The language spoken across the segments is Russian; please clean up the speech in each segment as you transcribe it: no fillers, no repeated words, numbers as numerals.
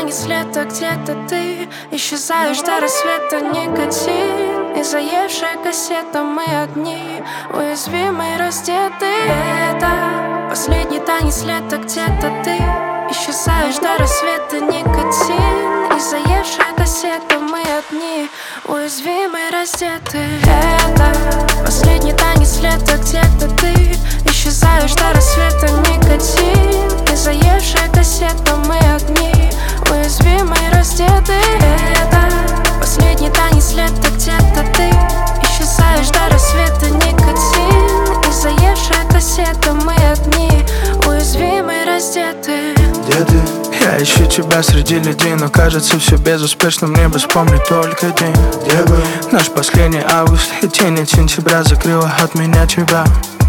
танец лета, где-то ты исчезаешь до рассвета, никотин. И заевшая кассета, мы одни, уязвимые, раздеты. Это последний танец лета, где-то ты исчезаешь до рассвета, никотин. И заевшая кассета, мы одни, уязвимые, раздеты. Это последний танец лета, где-то ты исчезаешь до рассвета, никотин. И заевшая кассета, мы одни, уязвимые, раздеты. Это последний танец лета, где-то ты исчезаешь до рассвета, никотин. И заевшая кассета, мы одни, уязвимые, раздеты. Где ты? Я ищу тебя среди людей, но кажется все безуспешно. Мне бы вспомнить только день. Где был? Наш последний август и тень от сентября закрыла от меня тебя.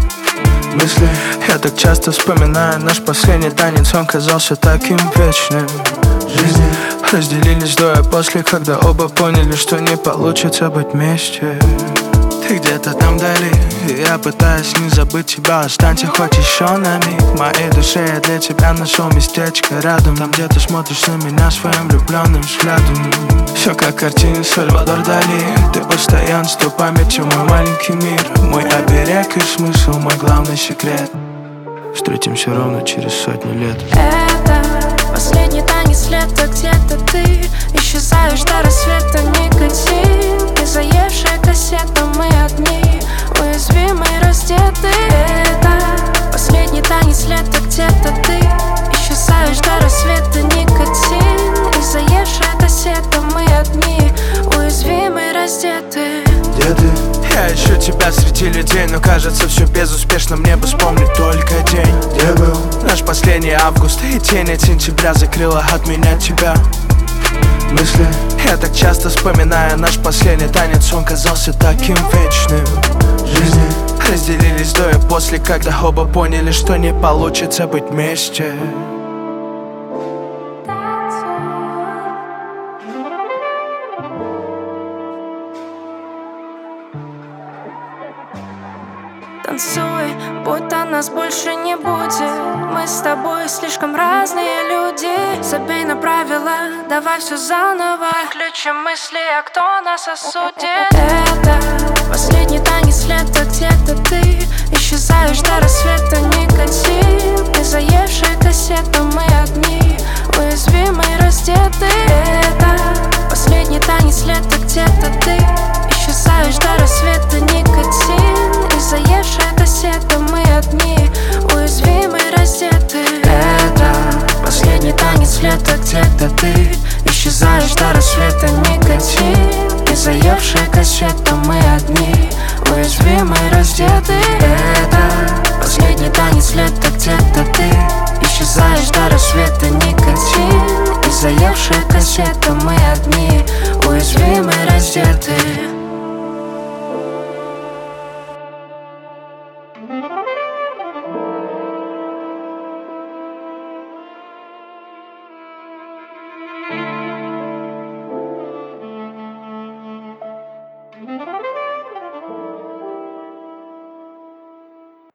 Мысли, я так часто вспоминаю наш последний танец, он казался таким вечным. Жизни разделились до и после, когда оба поняли, что не получится быть вместе. Ты где-то там вдали, и я пытаюсь не забыть тебя. Останься хоть еще на миг. В моей душе я для тебя нашел местечко рядом. Там, где ты смотришь на меня своим влюбленным взглядом. Все как в картине Сальвадор Дали. Ты постоянство, памятью, мой маленький мир. Мой оберег и смысл, мой главный секрет. Встретимся ровно через 100 лет. Это последний танец лета, где-то ты исчезаешь до рассвета, никотин. И заевшая кассета, мы одни, уязвимые, раздеты. Это последний танец лета, где-то ты исчезаешь до рассвета, никотин. И заевшая кассета, мы одни, уязвимые, раздеты. Где ты? Я ищу тебя среди людей, но кажется все безуспешно. Мне бы вспомнить только день. Где был? Наш последний август и тень от сентября закрыла от меня тебя. Мысли, я так часто вспоминаю наш последний танец, он казался таким вечным. Жизни разделились до и после, когда оба поняли, что не получится быть вместе. Танцуй, будто нас больше не будет. Мы с тобой слишком разные люди. Забей на правила, давай все заново. Включим мысли, а кто нас осудит? Это последний танец лета, где-то ты исчезаешь до рассвета, никотин. И заевшая кассета, мы одни, уязвимые, раздеты. Это последний танец лета, где-то ты исчезаешь до рассвета, никотин. И заевшая кассета, мы одни, уязвимые, раздеты. Это последний танец лета, где-то ты исчезаешь до рассвета, никотин. И заевшая кассета, мы одни, уязвимые, раздеты. Это последний танец лета, где-то ты исчезаешь до рассвета, никотин. И заевшая кассета, мы одни, уязвимые,